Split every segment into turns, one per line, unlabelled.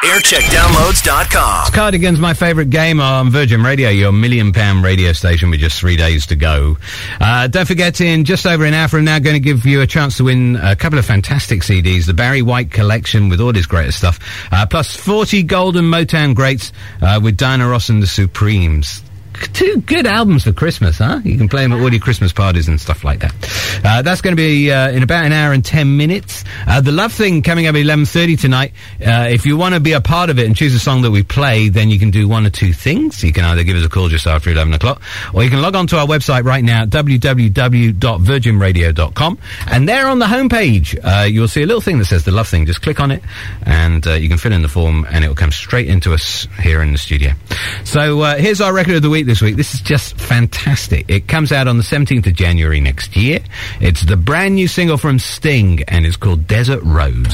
Aircheckdownloads.com.
Cardigan's my favourite game on Virgin Radio, your £1 million radio station with just 3 days to go. Don't forget, in just over an hour from now, going to give you a chance to win a couple of fantastic CDs, the Barry White collection with all his greatest stuff, plus 40 golden Motown greats with Diana Ross and the Supremes. Two good albums for Christmas, huh? You can play them at all your Christmas parties and stuff like that. That's going to be in about an hour and 10 minutes. The Love Thing coming up at 11:30 tonight. If you want to be a part of it and choose a song that we play, then you can do one or two things. You can either give us a call just after 11 o'clock, or you can log on to our website right now, www.virginradio.com, and there on the homepage, you'll see a little thing that says The Love Thing. Just click on it, and you can fill in the form, and it will come straight into us here in the studio. So here's our record of the week this week. This is just fantastic. It comes out on the 17th of January next year. It's the brand new single from Sting, and it's called Desert Rose.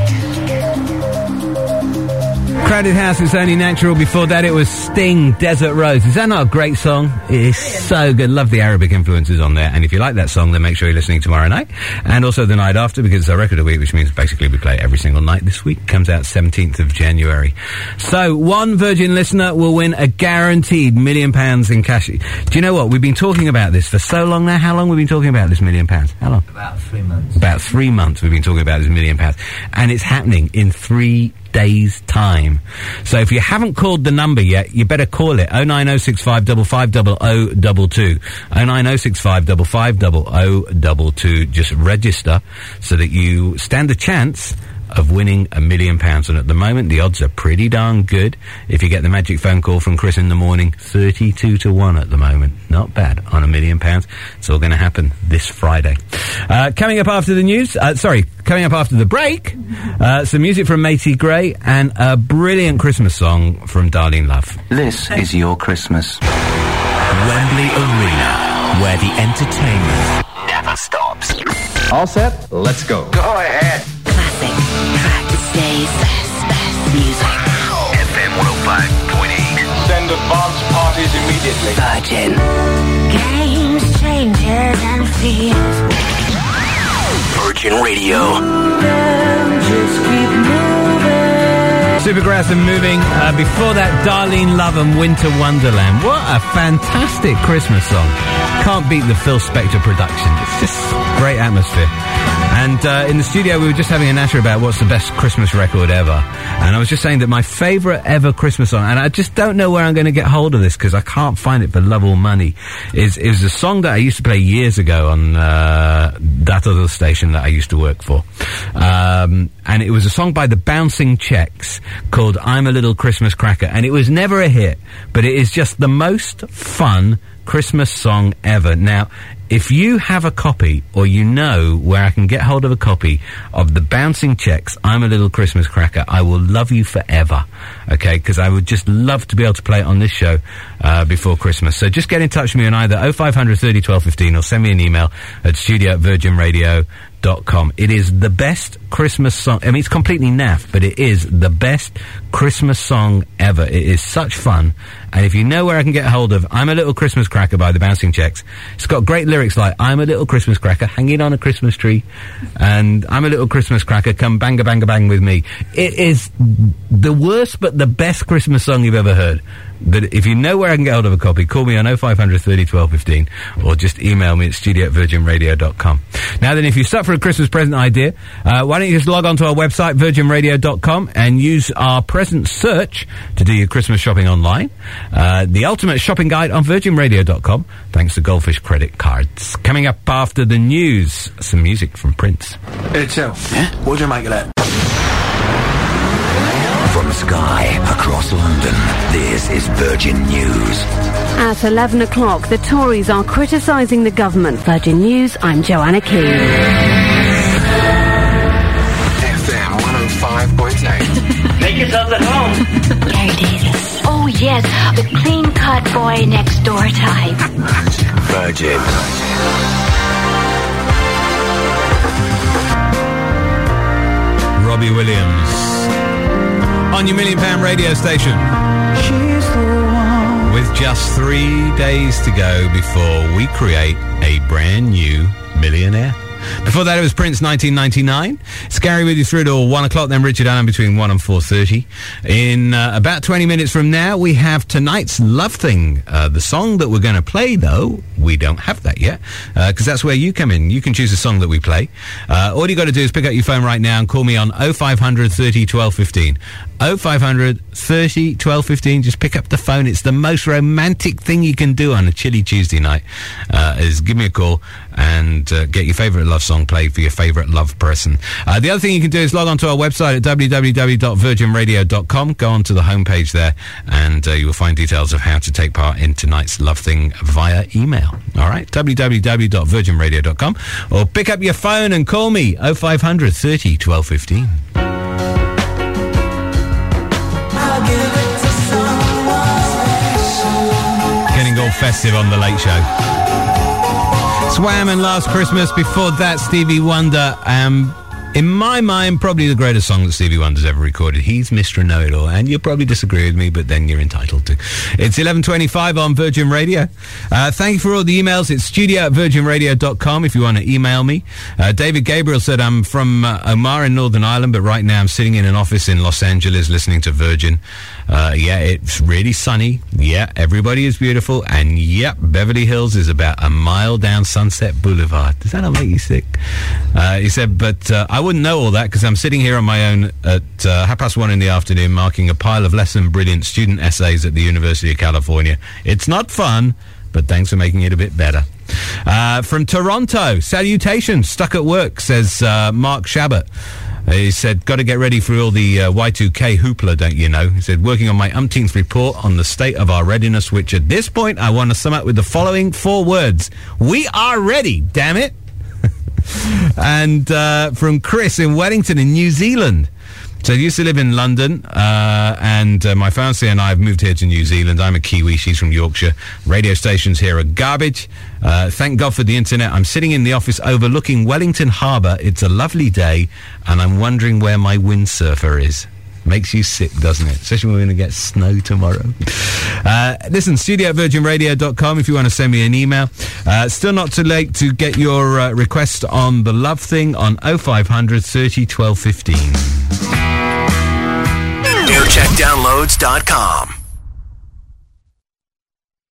Crowded House, It's Only Natural. Before that, it was Sting, Desert Rose. Is that not a great song? It is so good. Love the Arabic influences on there. And if you like that song, then make sure you're listening tomorrow night. And also the night after, because it's our record of the week, which means basically we play it every single night this week. Comes out 17th of January. So, one Virgin listener will win a guaranteed £1 million in cash. Do you know what? We've been talking about this for so long now. How long have we been talking about this £1 million? How long?
About 3 months.
About 3 months we've been talking about this £1 million. And it's happening in 3 days' time. So if you haven't called the number yet, you better call it 09065 550022. 09065 550022. Just register so that you stand a chance of winning £1 million. And at the moment, the odds are pretty darn good. If you get the magic phone call from Chris in the morning, 32 to 1 at the moment. Not bad on £1 million. It's all going to happen this Friday. Coming up after the news, coming up after the break, some music from Matey Gray and a brilliant Christmas song from Darlene Love.
This is your Christmas.
Wembley Arena, where the entertainment never stops.
All set? Let's go.
Go ahead.
Classic track stays best music.
FM 105.8.
Send advance parties immediately.
Virgin. Games, changes, and fears.
Virgin Radio.
Just keep moving.
Supergrass and Moving. Before that, Darlene Love and Winter Wonderland. What a fantastic Christmas song. Can't beat the Phil Spector production. It's just great atmosphere. And in the studio, we were just having a natter about what's the best Christmas record ever. And I was just saying that my favourite ever Christmas song, and I just don't know where I'm going to get hold of this because I can't find it for love or money, is a song that I used to play years ago on that other station that I used to work for. And it was a song by the Bouncing Checks called I'm a Little Christmas Cracker. And it was never a hit, but it is just the most fun Christmas song ever. Now, if you have a copy, or you know where I can get hold of a copy of the Bouncing Checks, I'm a Little Christmas Cracker, I will love you forever, okay? Because I would just love to be able to play it on this show before Christmas. So just get in touch with me on either 0500 30 12 15 or send me an email at studio@virginradio.com. It is the best Christmas song. I mean, it's completely naff, but it is the best Christmas song ever. It is such fun. And if you know where I can get hold of I'm a Little Christmas Cracker by the Bouncing Checks, it's got great lyrics like I'm a little Christmas cracker hanging on a Christmas tree, and I'm a little Christmas cracker, come bang a bang a bang with me. It is the worst but the best Christmas song you've ever heard. But if you know where I can get hold of a copy, call me on 0500 30 12 15 or just email me at studio@virginradio.com. Now then, if you're stuck for a Christmas present idea, why don't you just log on to our website, virginradio.com, and use our present search to do your Christmas shopping online. The ultimate shopping guide on virginradio.com, thanks to Goldfish credit cards. Coming up after the news, some music from Prince.
Itself. Yeah? What do you make of that?
From Sky across London, this is Virgin News.
At 11 o'clock, the Tories are criticising the government. Virgin News, I'm Joanna King.
FM 105.8.
Make yourselves at home.
Gary Davis. Oh, yes, the clean-cut boy next door type.
Virgin.
Robbie Williams on your £1 million radio station.
She's the one.
With just 3 days to go before we create a brand new millionaire. Before that, it was Prince, 1999. It's Gary with you through to 1 o'clock, then Richard Allen between 1 and 4:30. In about 20 minutes from now, we have tonight's Love Thing. The song that we're going to play, though, we don't have that yet, because that's where you come in. You can choose a song that we play. All you got to do is pick up your phone right now and call me on 0500 30 12 15. 0500 30 12 15. Just pick up the phone. It's the most romantic thing you can do on a chilly Tuesday night, is give me a call and get your favourite love song played for your favourite love person. The other thing you can do is log on to our website at www.virginradio.com. Go on to the homepage there, and you will find details of how to take part in tonight's Love Thing via email. All right, www.virginradio.com, or pick up your phone and call me 0500 30 12 15. Getting all festive on the Late Show. Swam and Last Christmas. Before that, Stevie Wonder. In my mind, probably the greatest song that Stevie Wonder's ever recorded. He's Mr. Know-It-All, and you'll probably disagree with me, but then you're entitled to. It's 11:25 on Virgin Radio. Thank you for all the emails. It's studio@virginradio.com if you want to email me. David Gabriel said, I'm from Omar in Northern Ireland, but right now I'm sitting in an office in Los Angeles listening to Virgin. Yeah, it's really sunny. Yeah, everybody is beautiful. And yep, Beverly Hills is about a mile down Sunset Boulevard. Does that not make you sick? He said, but I wouldn't know all that because I'm sitting here on my own at 1:30 in the afternoon marking a pile of less than brilliant student essays at the University of California. It's not fun, but thanks for making it a bit better. From Toronto, salutations, stuck at work, says Mark Shabbat. He said, got to get ready for all the Y2K hoopla, don't you know? He said, working on my umpteenth report on the state of our readiness, which at this point I want to sum up with the following 4 words. We are ready, damn it. And from Chris in Wellington in New Zealand. So I used to live in London, and my fiancée and I have moved here to New Zealand. I'm a Kiwi, she's from Yorkshire. Radio stations here are garbage. Thank God for the internet. I'm sitting in the office overlooking Wellington Harbour. It's a lovely day, and I'm wondering where my windsurfer is. Makes you sick, doesn't it? Especially when we're going to get snow tomorrow. Listen, studio@virginradio.com if you want to send me an email. Still not too late to get your request on the Love Thing on 0500 30 12 15.
NewCheckDownloads.com.